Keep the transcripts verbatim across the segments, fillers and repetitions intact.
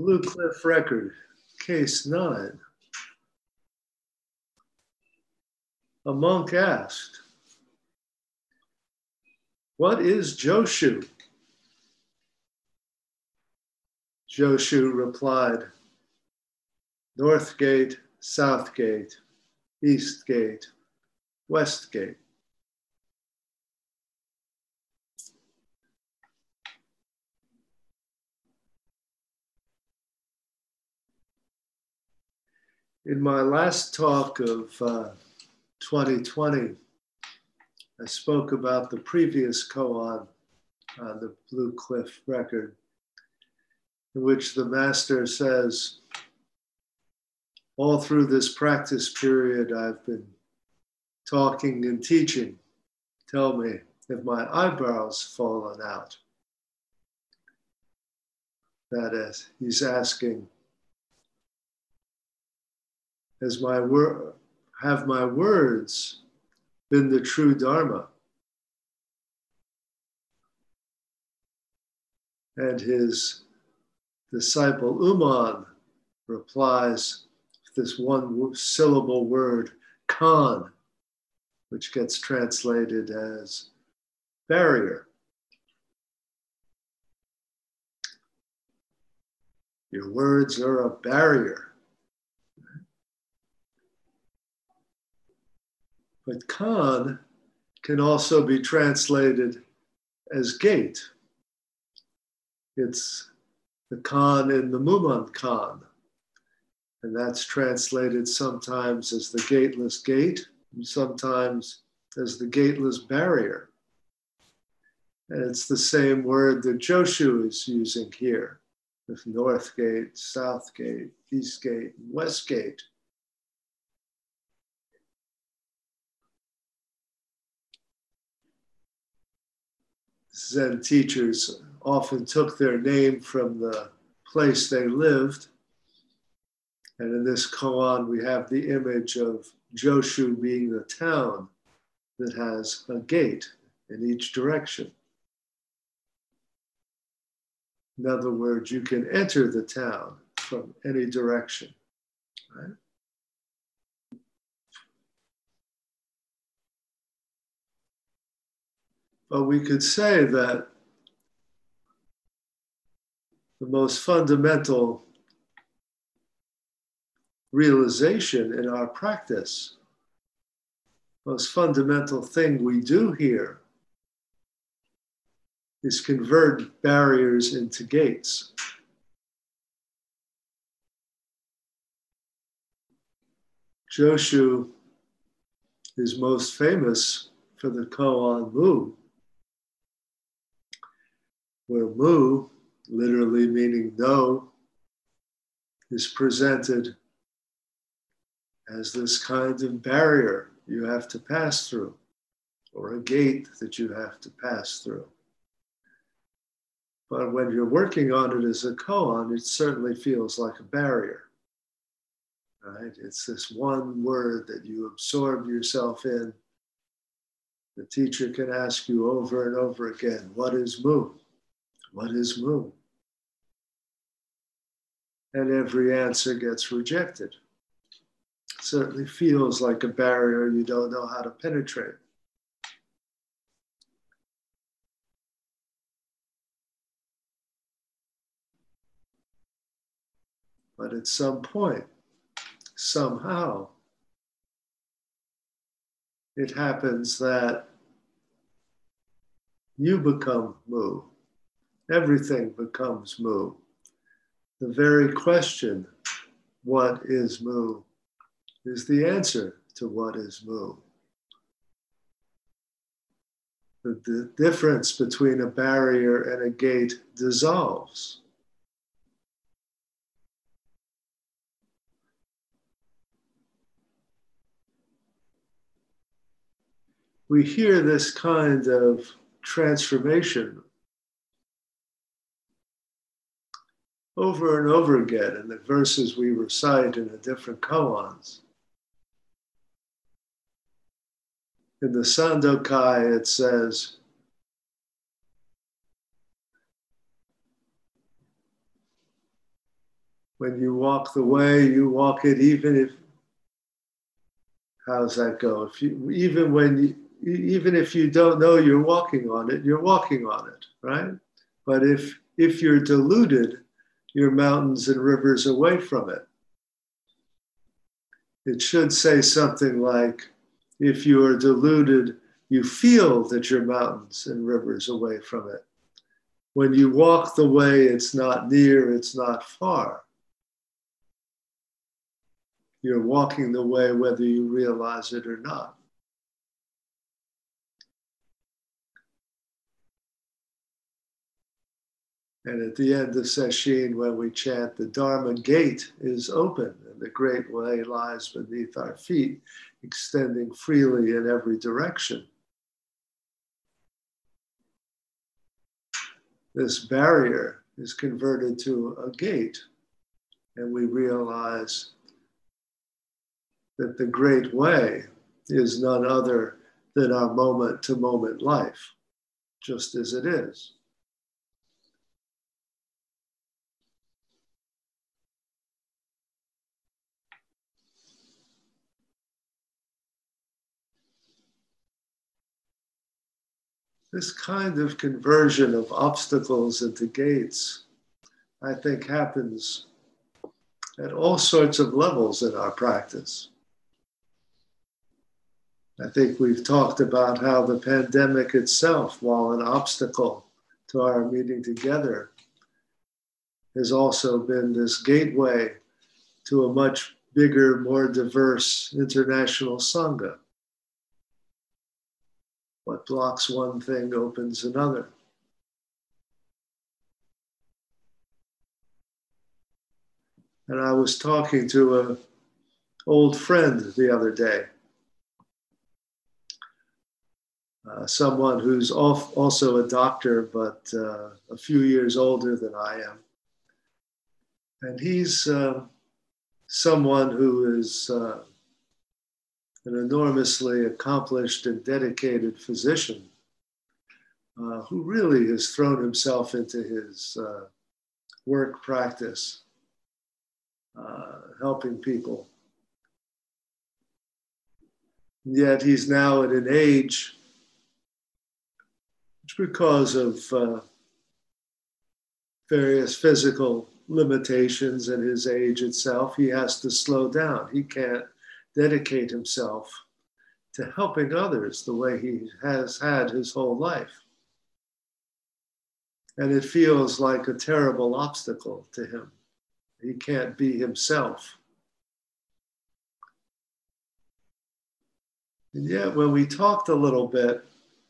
Blue Cliff Record, case nine. A monk asked, "What is Joshu?" Joshu replied, "North Gate, South Gate, East Gate, West Gate." In my last talk of uh, twenty twenty, I spoke about the previous koan on the Blue Cliff Record, in which the master says, all through this practice period, I've been talking and teaching. Tell me if my eyebrows fallen out. That is, he's asking, Has my wor- have my words been the true Dharma? And his disciple Uman replies with this one syllable word, Khan, which gets translated as barrier. Your words are a barrier. But Khan can also be translated as gate. It's the Khan in the Mumand Khan. And that's translated sometimes as the gateless gate, and sometimes as the gateless barrier. And it's the same word that Joshu is using here, with North Gate, South Gate, East Gate, and West Gate. Zen teachers often took their name from the place they lived. And in this koan, we have the image of Joshu being the town that has a gate in each direction. In other words, you can enter the town from any direction, right? But we could say that the most fundamental realization in our practice, most fundamental thing we do here, is convert barriers into gates. Joshu is most famous for the koan Mu, where Mu, literally meaning no, is presented as this kind of barrier you have to pass through, or a gate that you have to pass through. But when you're working on it as a koan, it certainly feels like a barrier, right? It's this one word that you absorb yourself in. The teacher can ask you over and over again, what is Mu? What is Mu? And every answer gets rejected. It certainly feels like a barrier you don't know how to penetrate. But at some point, somehow, it happens that you become Mu. Everything becomes Mu. The very question, what is Mu, is the answer to what is Mu. The, the difference between a barrier and a gate dissolves. We hear this kind of transformation over and over again in the verses we recite in the different koans. In the Sandokai, it says, When you walk the way, you walk it even if, how's that go? If you, even when you, even if you don't know you're walking on it, you're walking on it, right? But if, if you're deluded, you're mountains and rivers away from it. It should say something like, if you are deluded, you feel that you're mountains and rivers away from it. When you walk the way, it's not near, it's not far. You're walking the way whether you realize it or not. And at the end of Sesshin, when we chant, the Dharma gate is open and the great way lies beneath our feet, extending freely in every direction. This barrier is converted to a gate, and we realize that the great way is none other than our moment-to-moment life, just as it is. This kind of conversion of obstacles into gates, I think, happens at all sorts of levels in our practice. I think we've talked about how the pandemic itself, while an obstacle to our meeting together, has also been this gateway to a much bigger, more diverse international Sangha. What blocks one thing opens another. And I was talking to an old friend the other day, uh, someone who's also a doctor, but uh, a few years older than I am. And he's uh, someone who is uh, an enormously accomplished and dedicated physician uh, who really has thrown himself into his uh, work practice, uh, helping people. And yet he's now at an age which, because of uh, various physical limitations and his age itself, he has to slow down. He can't dedicate himself to helping others the way he has had his whole life. And it feels like a terrible obstacle to him. He can't be himself. And yet, when we talked a little bit,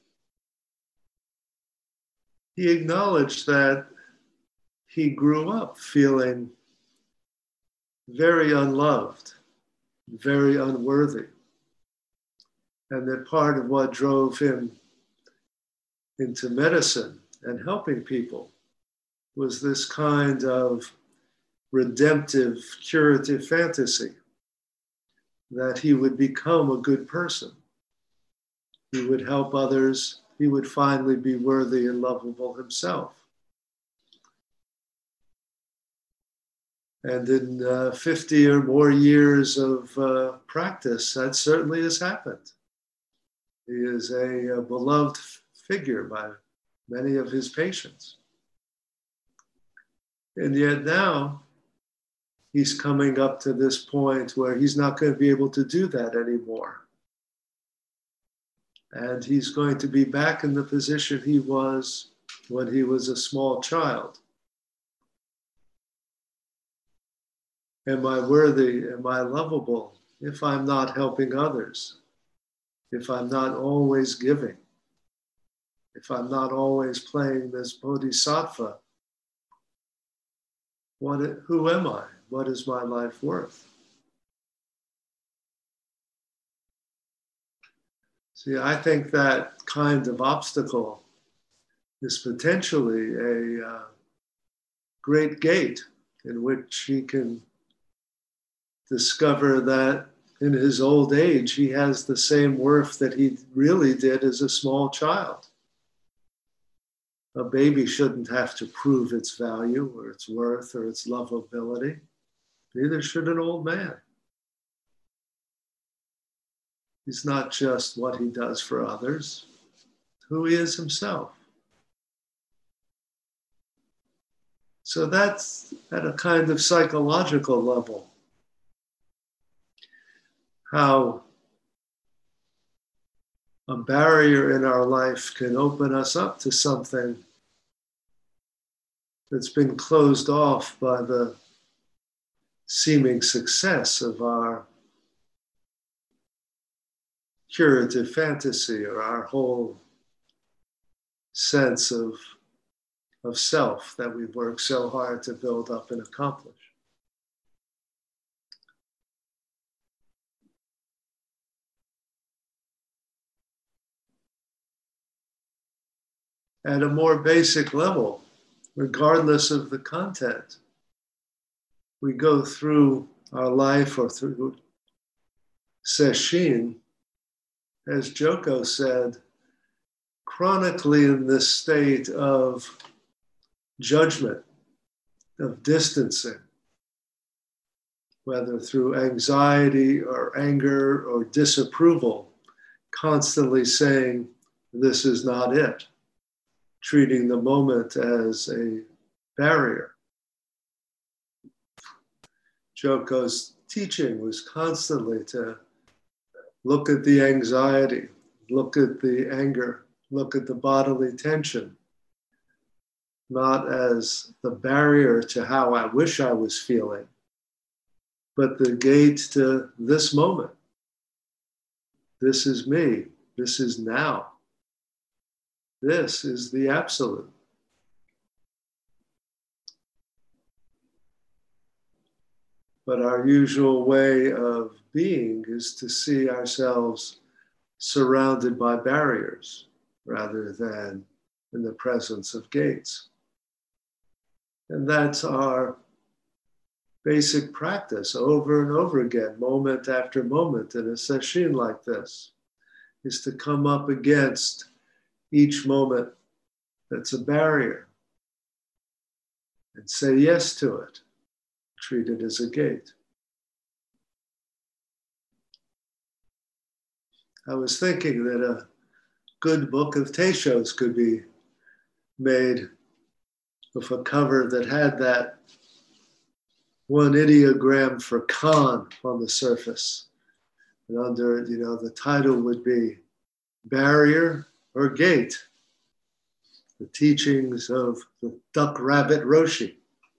he acknowledged that he grew up feeling very unloved, very unworthy. And that part of what drove him into medicine and helping people was this kind of redemptive, curative fantasy that he would become a good person. He would help others. He would finally be worthy and lovable himself. And in uh, fifty or more years of uh, practice, that certainly has happened. He is a, a beloved figure by many of his patients. And yet now, he's coming up to this point where he's not going to be able to do that anymore. And he's going to be back in the position he was when he was a small child. Am I worthy? Am I lovable if I'm not helping others? If I'm not always giving? If I'm not always playing this bodhisattva? What, who am I? What is my life worth? See, I think that kind of obstacle is potentially a uh, great gate in which he can discover that in his old age, he has the same worth that he really did as a small child. A baby shouldn't have to prove its value or its worth or its lovability. Neither should an old man. He's not just what he does for others, who he is himself. So that's at a kind of psychological level, how a barrier in our life can open us up to something that's been closed off by the seeming success of our curative fantasy or our whole sense of, of self that we've worked so hard to build up and accomplish. At a more basic level, regardless of the content, we go through our life or through sesshin, as Joko said, chronically in this state of judgment, of distancing, whether through anxiety or anger or disapproval, constantly saying, this is not it, treating the moment as a barrier. Joko's teaching was constantly to look at the anxiety, look at the anger, look at the bodily tension, not as the barrier to how I wish I was feeling, but the gate to this moment. This is me. This is now. This is the absolute. But our usual way of being is to see ourselves surrounded by barriers rather than in the presence of gates. And that's our basic practice over and over again, moment after moment in a sesshin like this, is to come up against each moment that's a barrier and say yes to it, treat it as a gate. I was thinking that a good book of Teishos could be made with a cover that had that one ideogram for Khan on the surface. And under it, you know, the title would be Barrier or Gate, the teachings of the Duck Rabbit Roshi.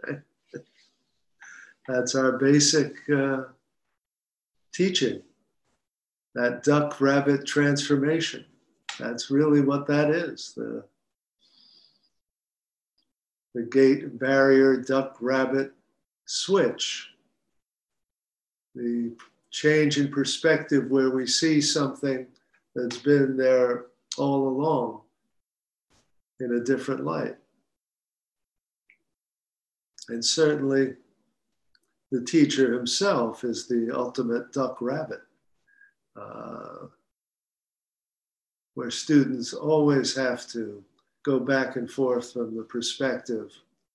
That's our basic uh, teaching, that duck rabbit transformation. That's really what that is. The, the gate, barrier, duck rabbit switch. The change in perspective where we see something that's been there all along in a different light. And certainly the teacher himself is the ultimate duck rabbit, uh, where students always have to go back and forth from the perspective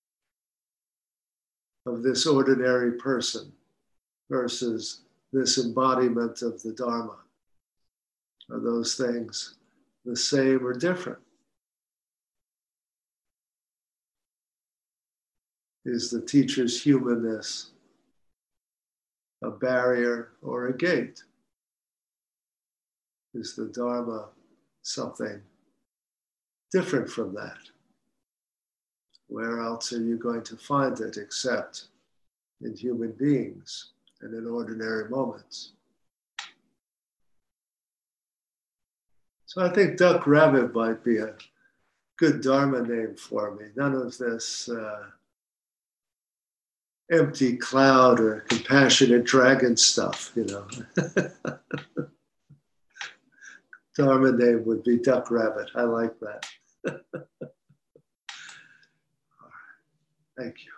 of this ordinary person versus this embodiment of the Dharma. Are those things the same or different? Is the teacher's humanness a barrier or a gate? Is the Dharma something different from that? Where else are you going to find it except in human beings and in ordinary moments? So I think Duck Rabbit might be a good Dharma name for me. None of this uh, empty cloud or compassionate dragon stuff, you know. Dharma name would be Duck Rabbit. I like that. All right. Thank you.